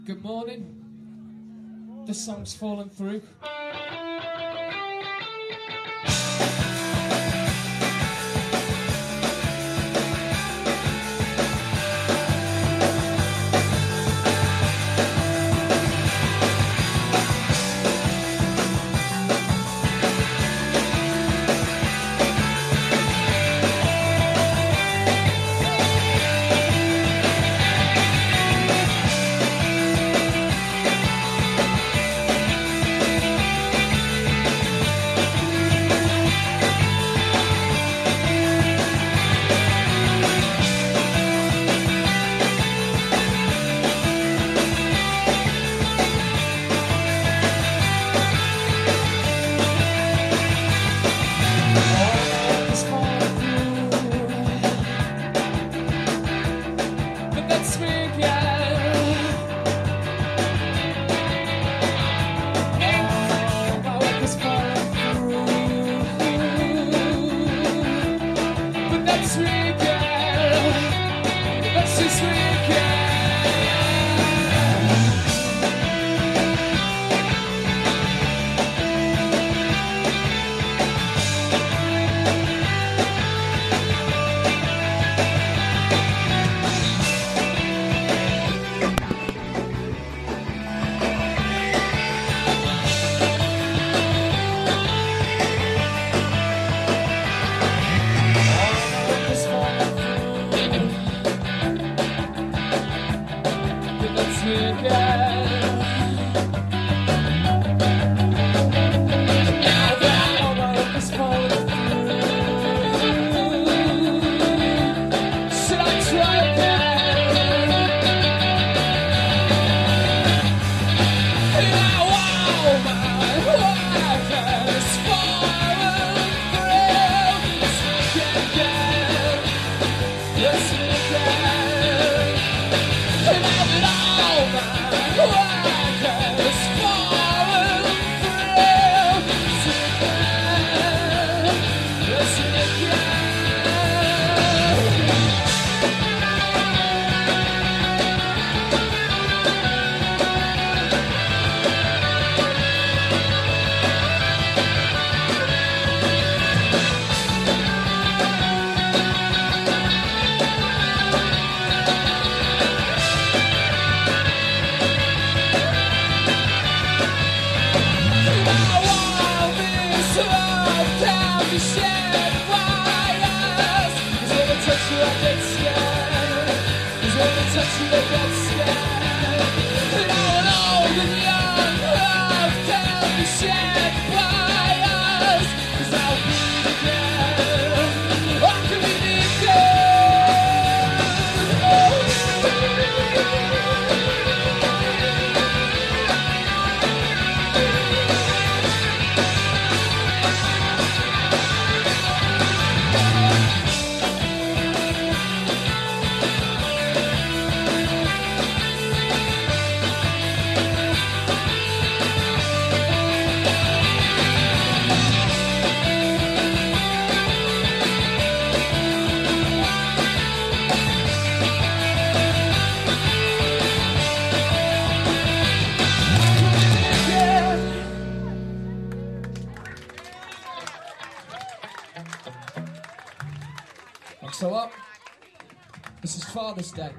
Good morning. This song's fallen through. Next up, this is Father's Day.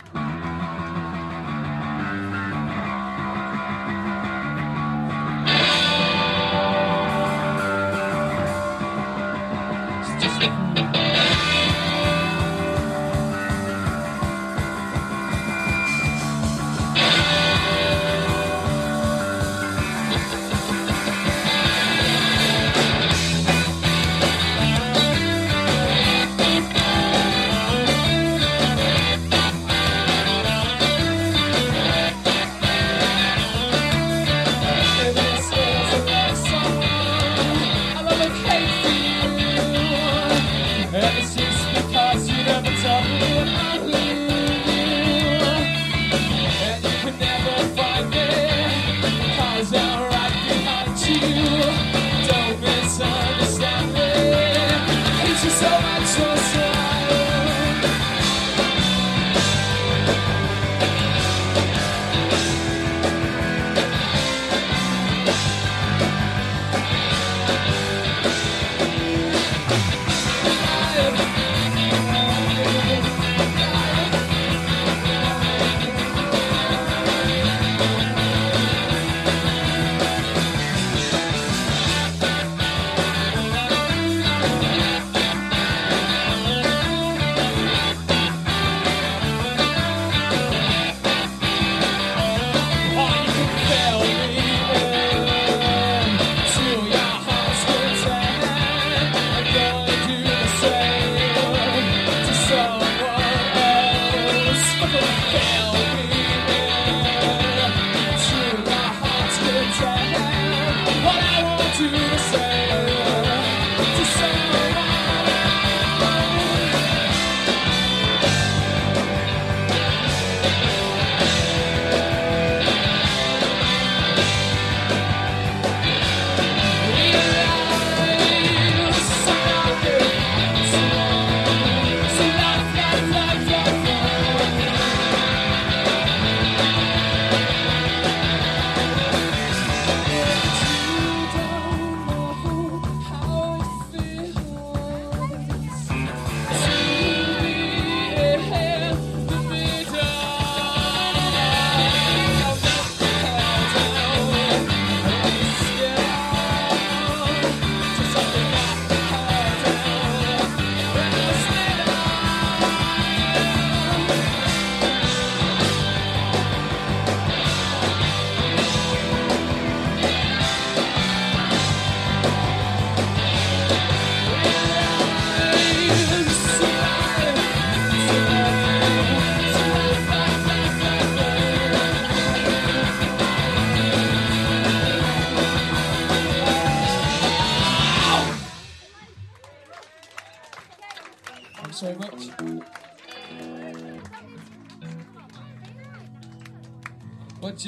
But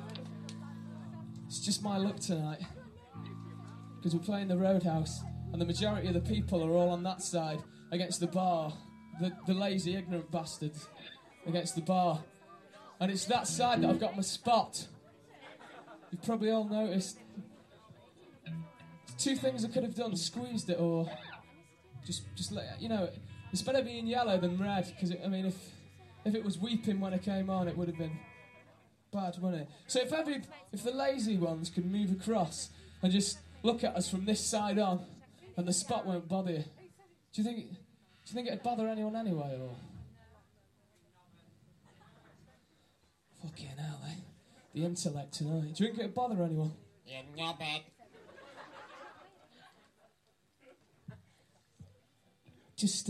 it's just my luck tonight. Because we're playing the Roadhouse, and the majority of the people are all on that side against the bar. The lazy, ignorant bastards against the bar. And it's that side that I've got my spot. You've probably all noticed. There's two things I could have done: squeezed it, or just let, you know, it's better being yellow than red. Because I mean, if it was weeping when I came on, it would have been bad, wouldn't it? So if the lazy ones could move across and just look at us from this side on, and the spot won't bother you. Do you think it'd bother anyone anyway, or? Fucking hell, eh? The intellect tonight. Do you think it'd bother anyone? Yeah, not bad. Just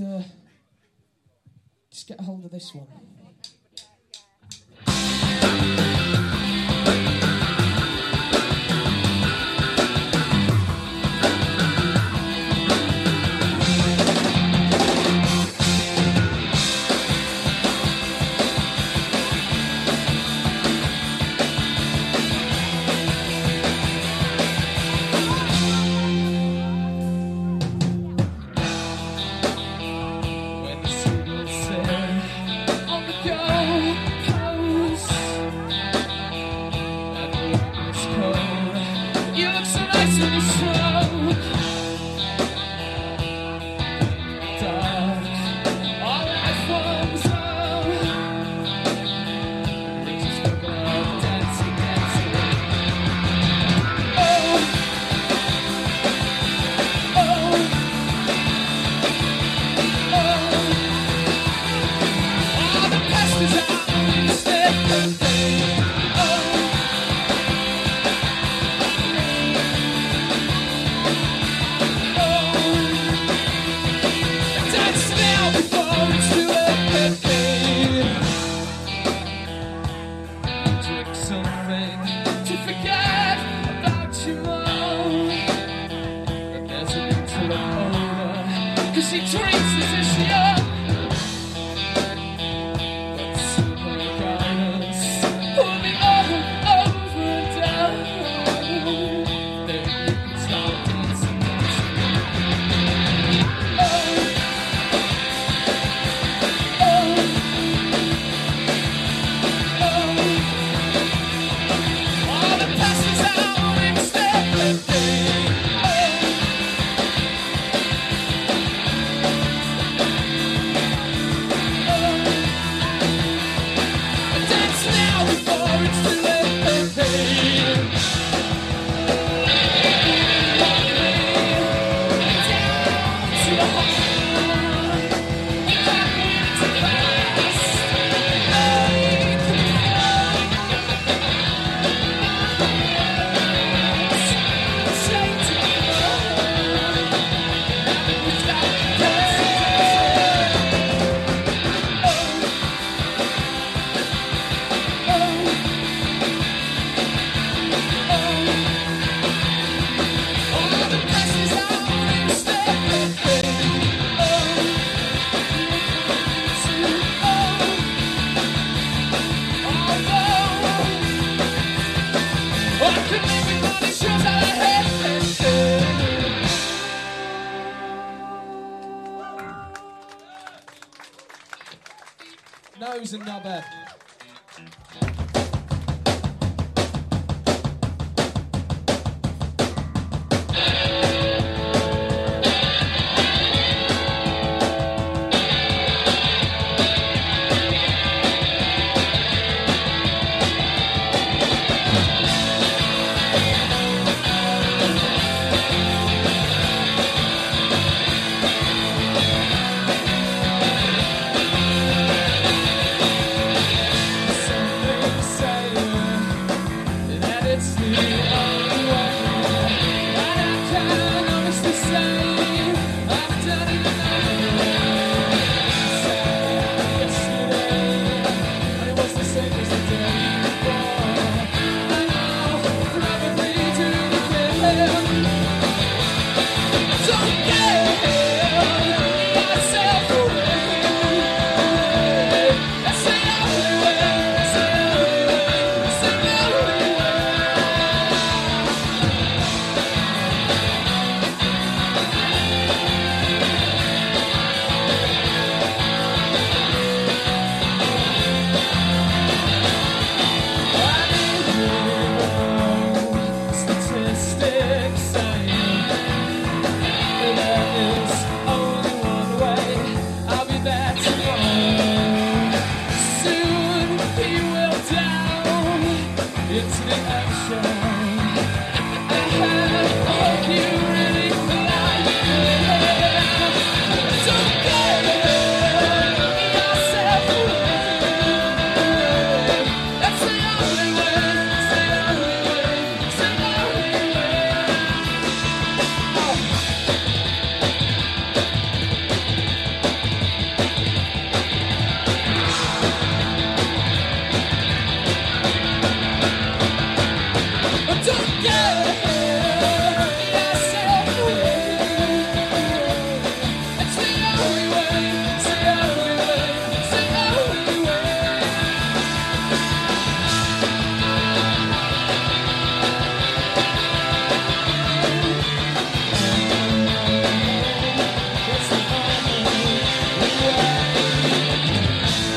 get a hold of this one. Nose and knobhead. Don't get myself away. into the ocean. I hope you really like it. Don't get yourself away. That's the only way. It's the only way. It's the only way. Don't get yourself away. It's the only way. It's the only way. It's the only way. It's the only way.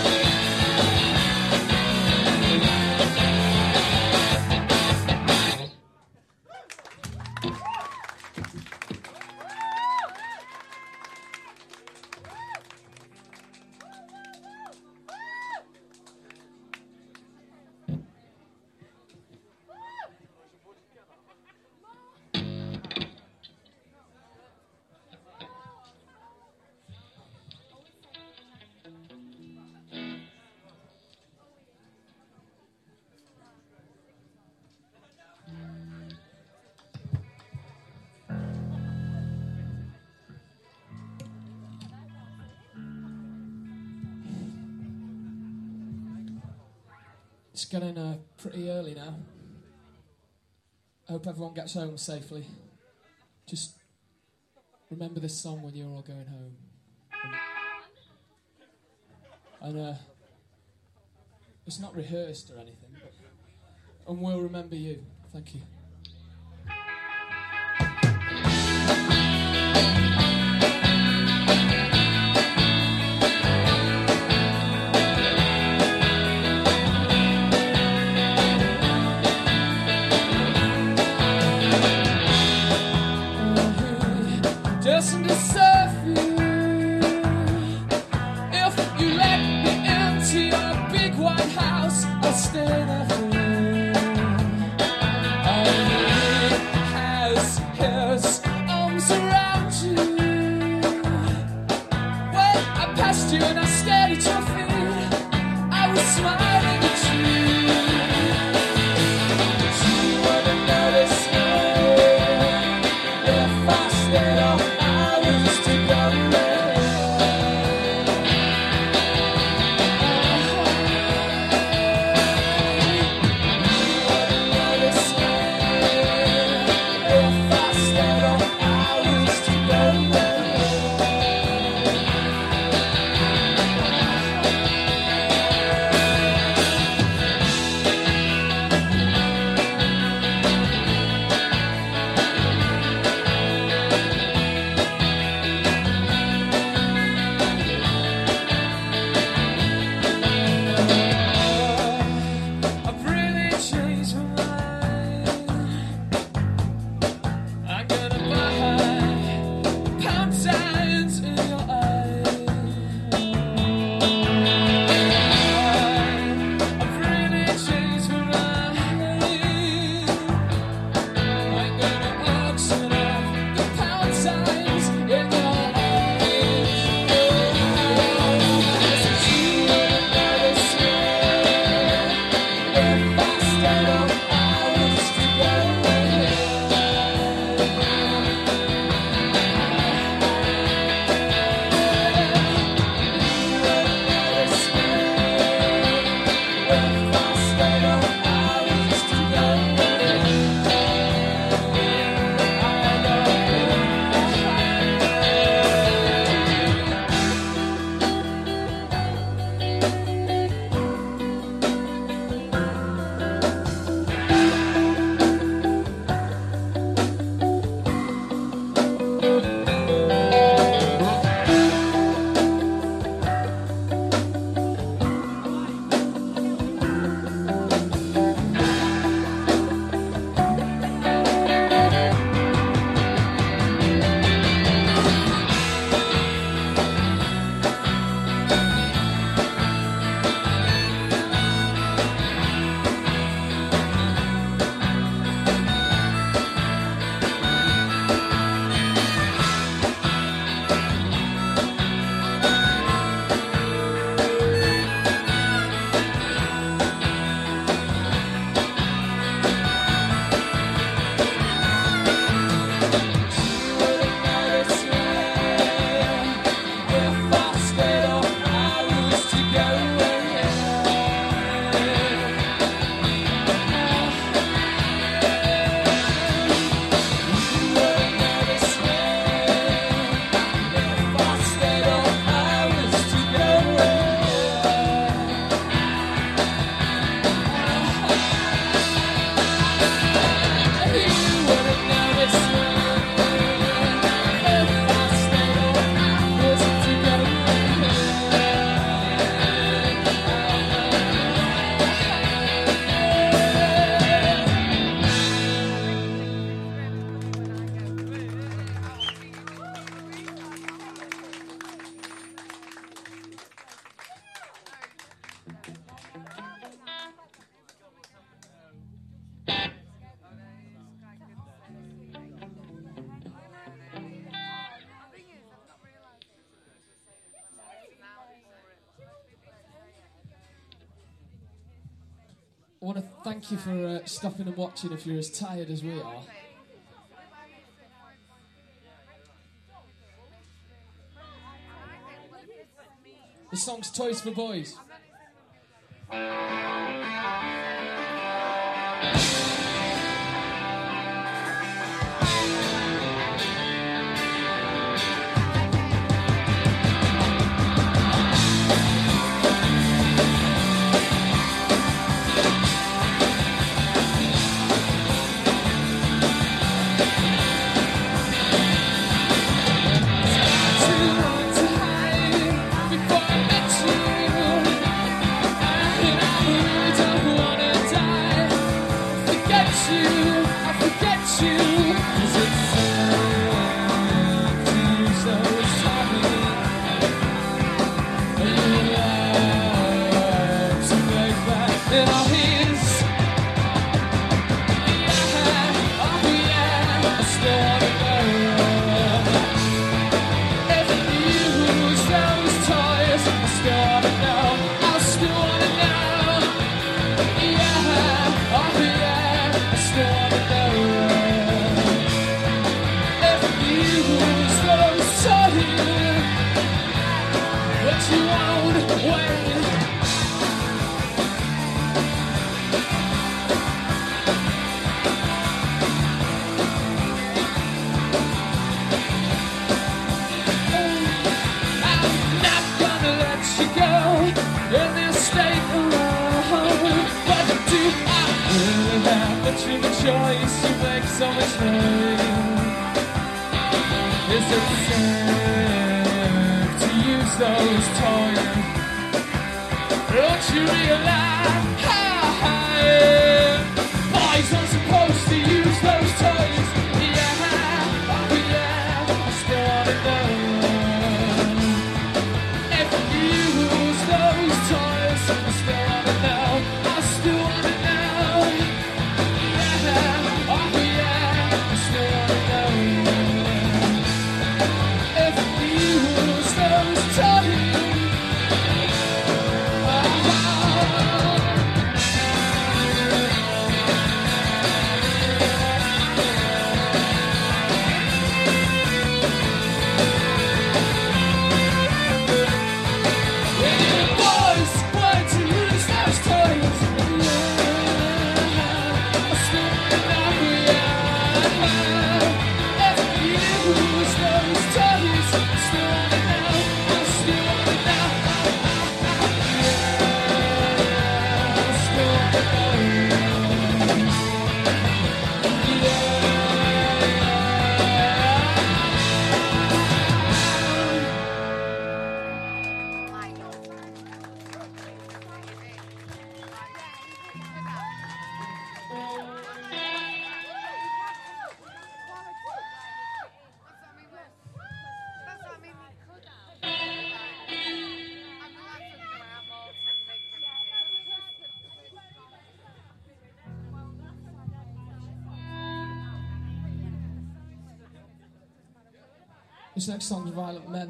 It's getting pretty early now. I hope everyone gets home safely. Just remember this song when you're all going home. And it's not rehearsed or anything, and we'll remember you. Thank you. Doesn't deserve you if you let me into your big white house. I'll stay there for you. I want to thank you for stopping and watching if you're as tired as we are. The song's Toys for Boys. This next song's Violent Men.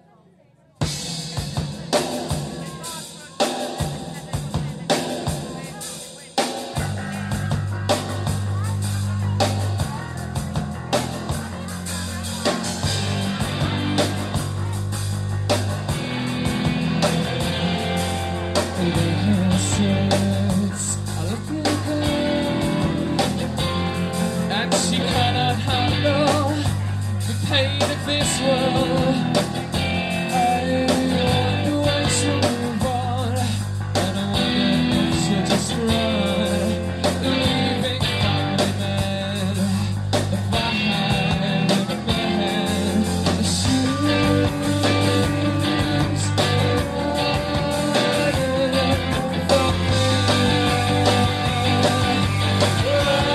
And she cannot handle the pain of this world. I wonder when she'll move on, and I wonder if she'll just run, leaving family men behind in the hand.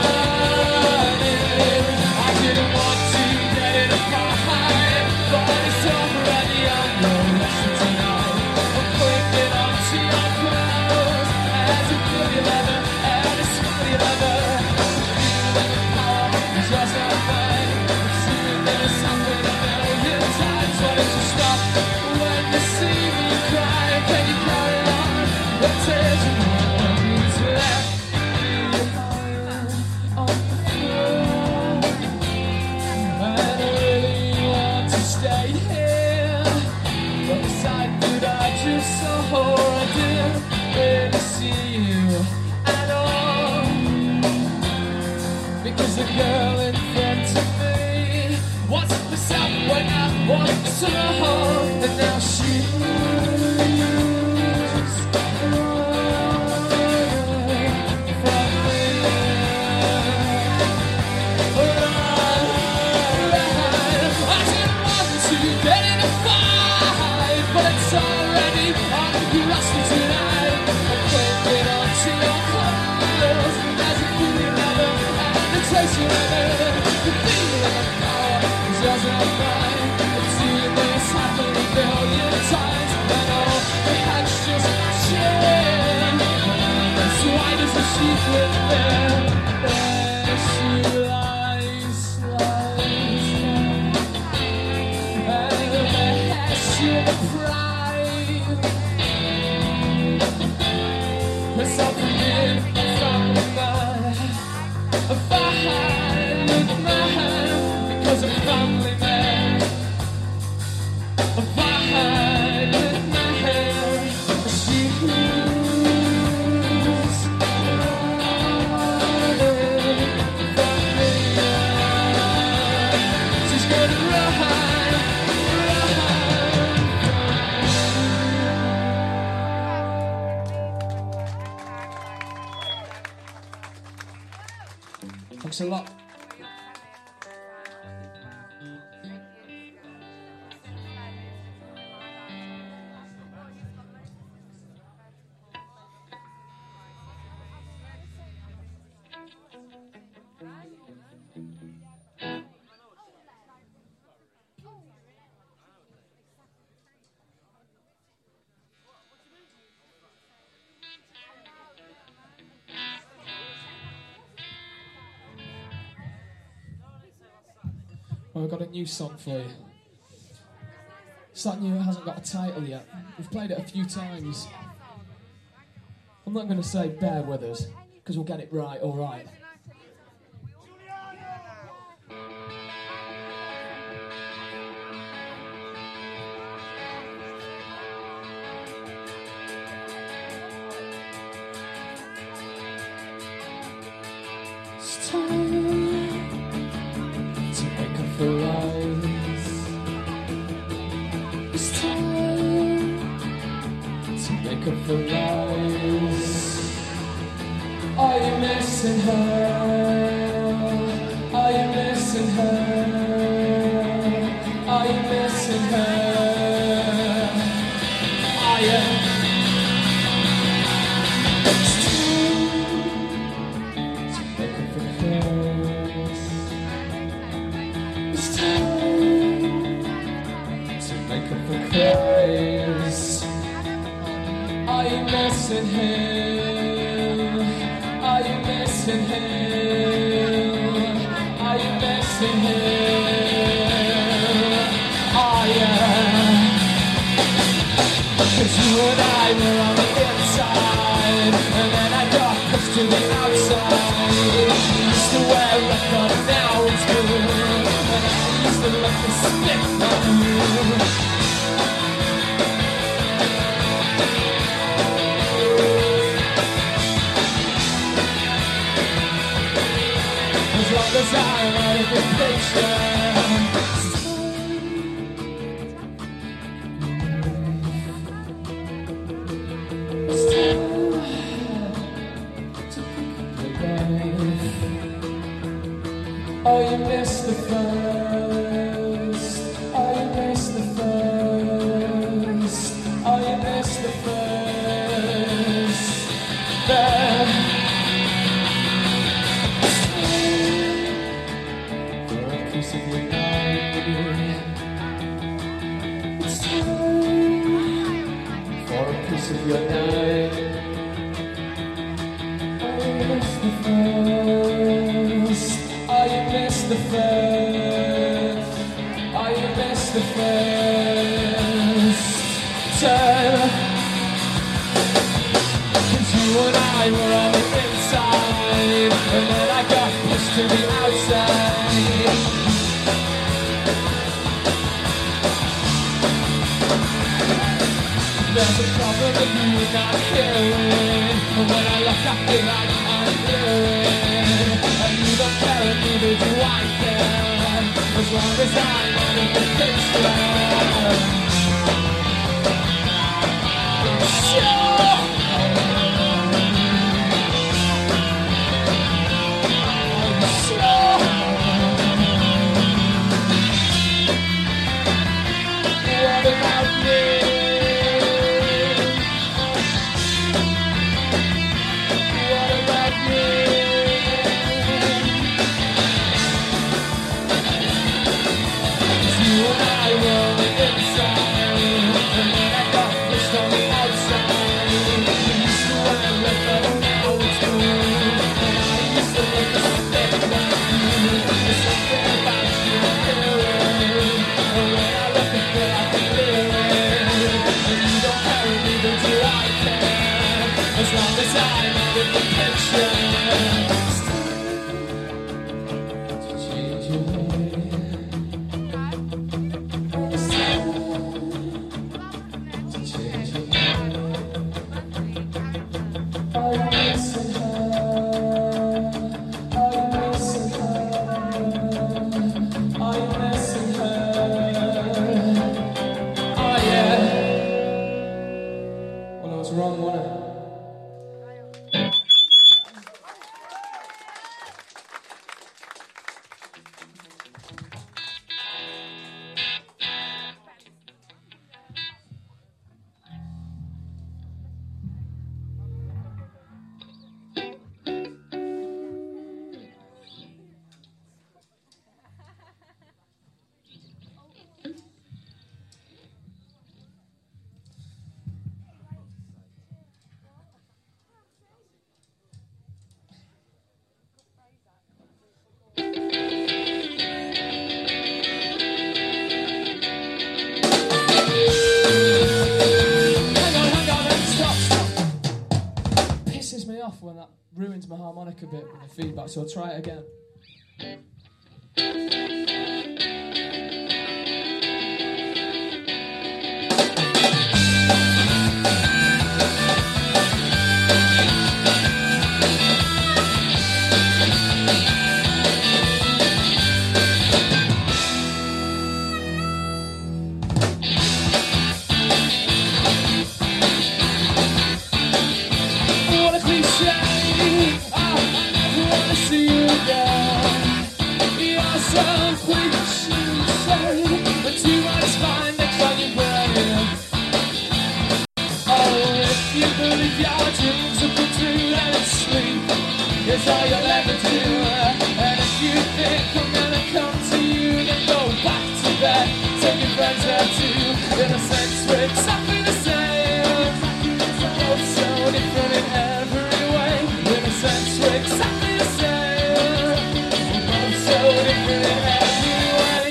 I didn't want to get it apart, but because the girl in front of me was herself when I walked to her home, and now she's from me. I didn't want to get in a fight, but it's already on the grass tonight. I'm clinging on to your clothes as if we never had the taste of it. The feeling of power is yours and mine. I've seen this happen a billion times, and all the hatch just changed. So why does the secret there? There she lies, and has she the pride? There's something in from the man. If I had with my hand, because I'm family man. If I had with my hand, she's running from me. She's gonna run. Thanks a lot. Well, I've got a new song for you. It's that new, it hasn't got a title yet. We've played it a few times. I'm not going to say bear with us, because we'll get it right, alright. It's time to make up for lies. It's time to make up for lies. Are you missing her? Are you missing her? Are you missing her? Are you? It's time to make up for clothes. It's time to make up for cries. Are you missing him? Are you missing him? Are you missing him? Are you? 'Cause you and I were on the inside, and then I got pushed to the outside. You used to wear a record, and now it's good. And I used to look and spit on you. As long as I'm out of the picture. It's time to pick up the life. Oh, you missed the first. Oh, you missed the first. Oh, you missed the first. Then for a piece of your night. It's time for a piece of your night. Oh, you missed the first. Oh, you missed the first. Oh, you missed the first time. 'Cause you and I were on the inside, and then I got pushed to the outside. There's a problem that you're not hearing. When I look, I feel like I'm hearing, and you don't care time under the picture. Sure. Sure. What about me? What about me? You and I rolling inside, and then I got pushed on the outside. We used to wear leather, now it's cool. And I used to look a step like you. There's something about you appearing, and when I look at you I can feel it. And you don't care, neither do I care, as long as I'm in the picture. To change your way. Wrong, wasn't it? Pisses me off when that ruins my harmonica bit with the feedback, so I'll try it again. What a cliche! I never wanna see you again. You're so cliche, but too much fine next on your brain. Oh, if you believe your dreams will come true, then it's sleep. It's all you'll ever do. And if you think I'm gonna come to you, then go back to bed. Take your friends there too. In a sense, we're exactly the same. Both so different in every way. In a sense, we're exactly the same. Both so different in every way.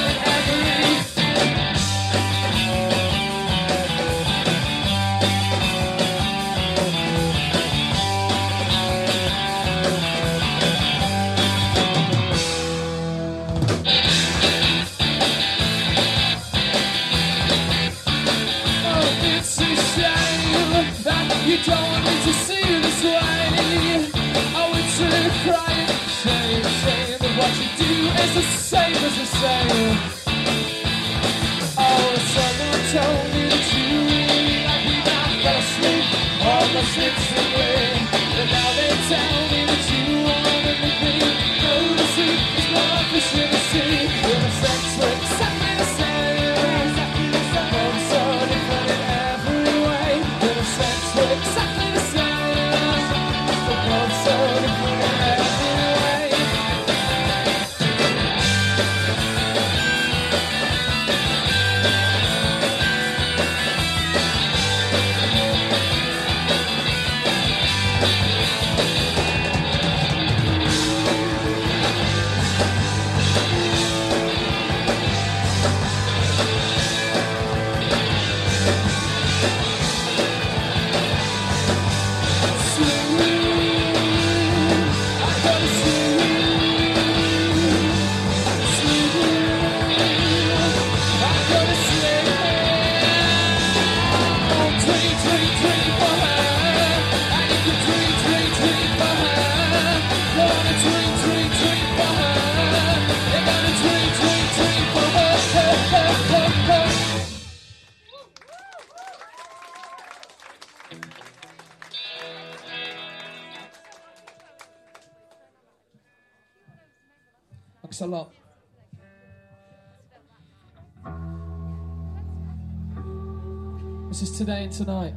It's a shame that you don't want me to see you this way. Oh, it's a crying shame, shame that what you do is the same as the same. Oh, someone told me that you really like me, not fell asleep almost instantly. And now they tell me that you want everything. Go to sleep is what I'm wishing to see. In a sense, we're exactly the same. Both so different in every way. In a sense, we're exactly the same. Both so different in every way. Dream for her. You're gonna dream for her. Thanks a lot. This is Today and Tonight.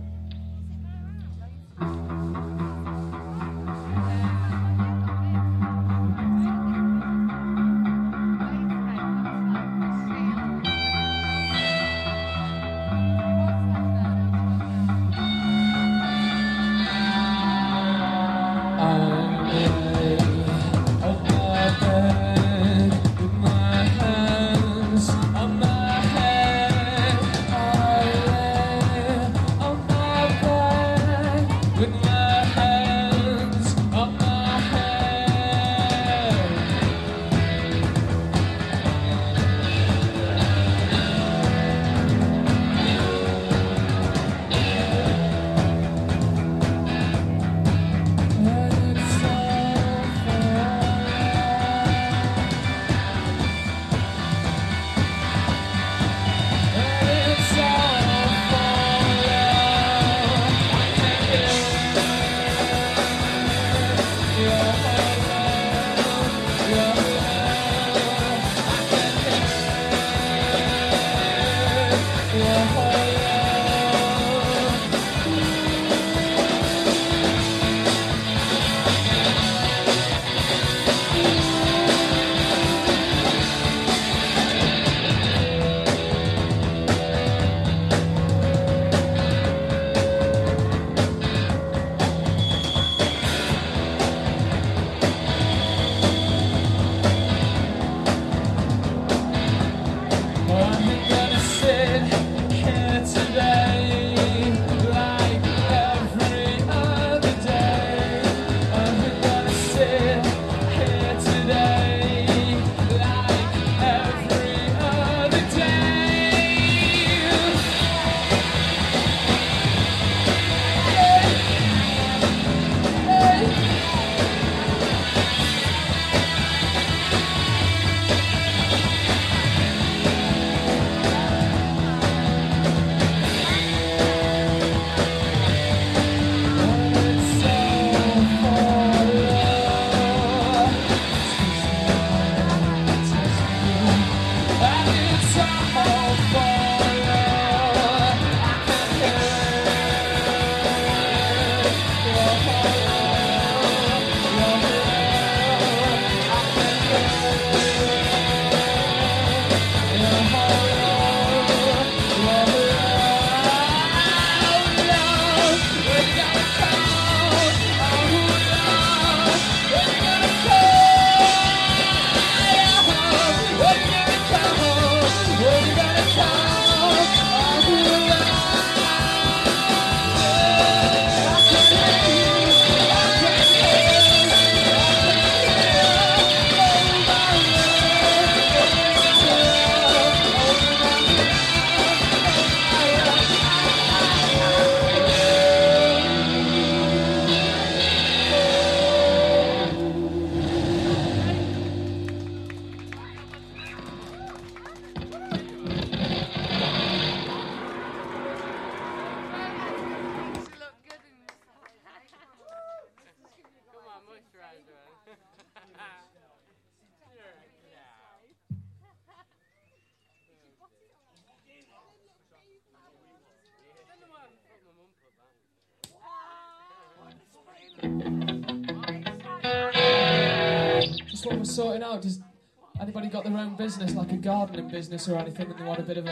Just what we're sorting out. Does anybody got their own business, like a gardening business or anything, and they want a bit of a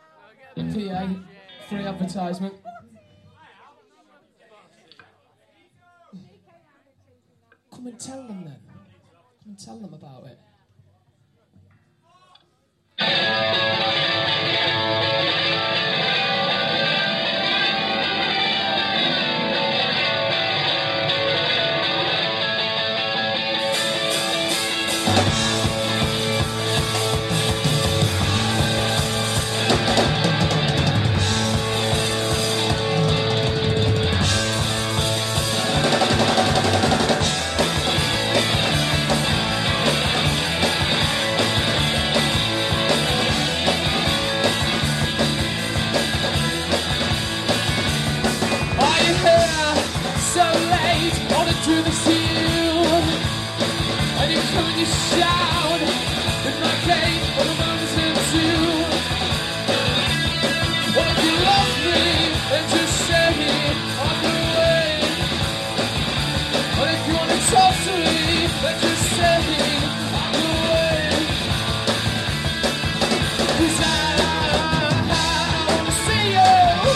PA, free advertisement? Come and tell them then. Come and tell them about it. To the sea, and you come and you shout. in my cave on the mountain too. Well, if you love me, then just say on the way. But if you wanna talk to me, then just say on the way. 'Cause I wanna see you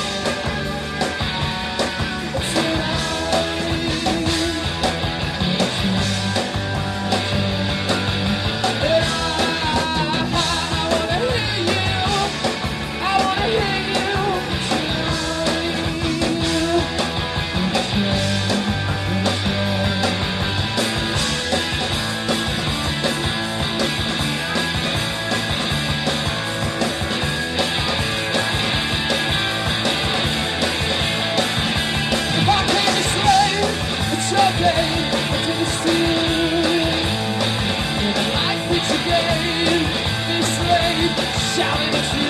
shouting at you.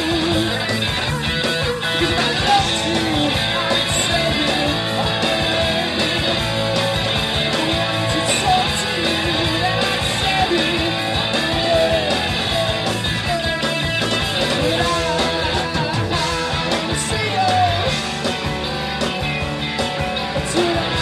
'Cause I love you, I'd say you on the way. If I wanted to talk to you, then I'd say you on the way. But I wanna see you tonight.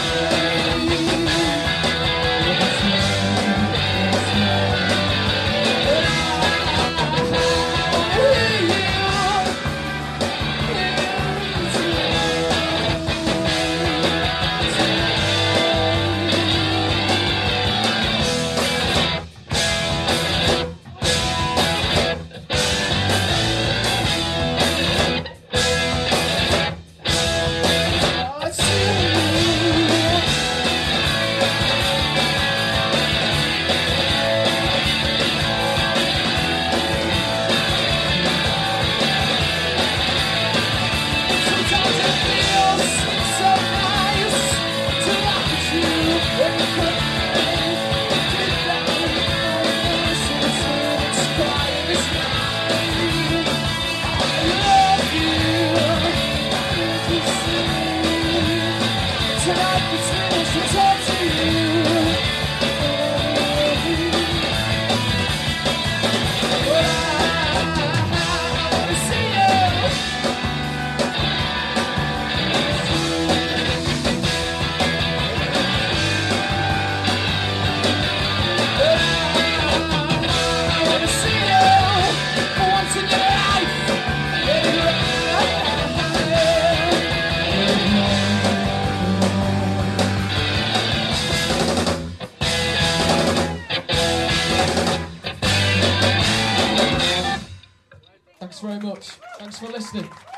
Tonight between us to talk to you. But I wanna see you. But I wanna see you once in your life. Thanks very much. Thanks for listening.